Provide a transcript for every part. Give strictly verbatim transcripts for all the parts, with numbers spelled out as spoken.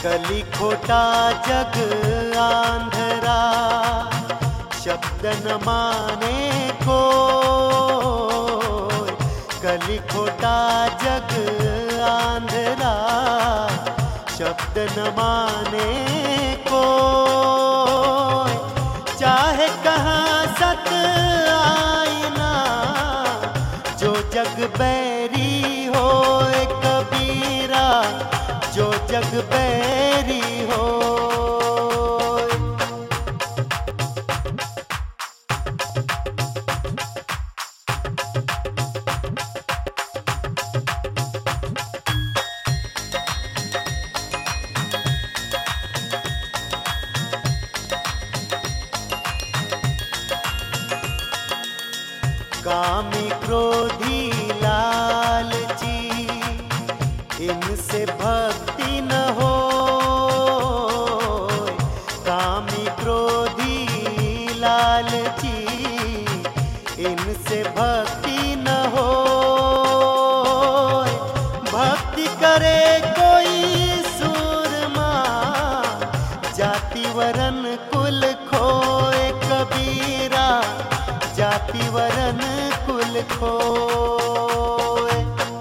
कली खोटा जग आंधरा, शब्द न माने को। कली खोटा जग आंधरा, शब्द न माने को। चाहे कहाँ सत आईना, जो जग बैरी होए कबीरा, जो जग बैरी हो। कामी क्रोधी लालची, इनसे भक्ति न हो। कामी क्रोधी लालची, इनसे भक्ति न हो। भक्ति करे कोई सूरमा, जाति वरन कुल खोए कबीरा, जाति वरन कुल खोए।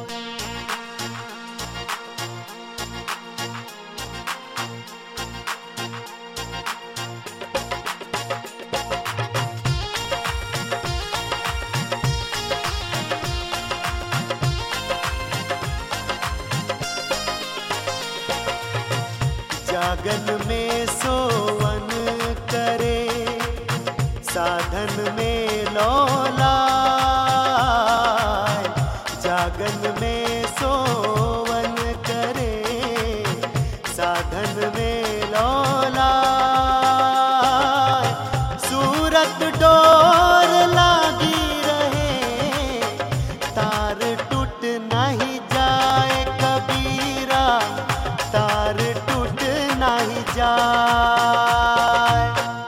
जागन में सोवन करे, साधन में लौलाए। जागन में सोवन करे, साधन में लौलाए। सूरत डोर लागी रहे, तार टूट नहीं जाए कबीरा, तार टूट नहीं जाए।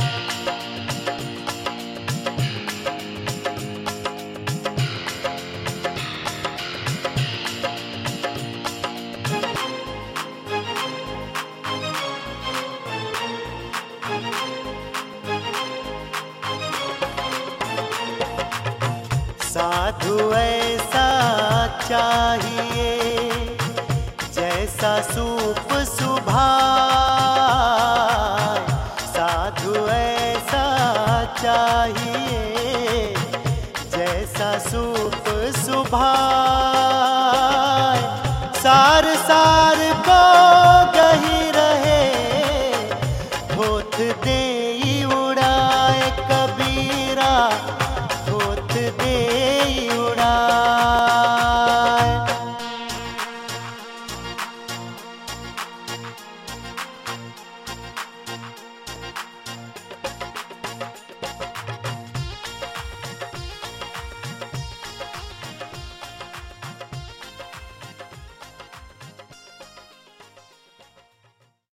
साधु ऐसा चाहिए, जैसा सूप सुभाए। साधु ऐसा चाहिए, जैसा सूप सुभाए।